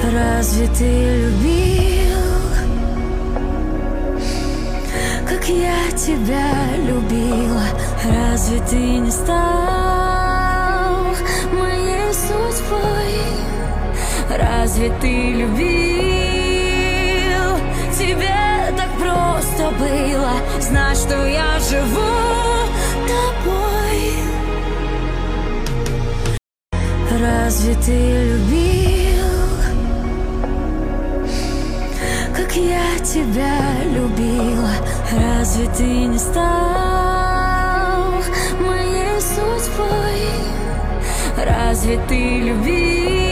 Разве ты любил, как я тебя любила? Разве ты не стал моей судьбой? Разве ты любил? Тебе так просто было знать, что я живу тобой. Разве ты любил, как я тебя любила? Разве ты не стал моей судьбой? Разве ты любил?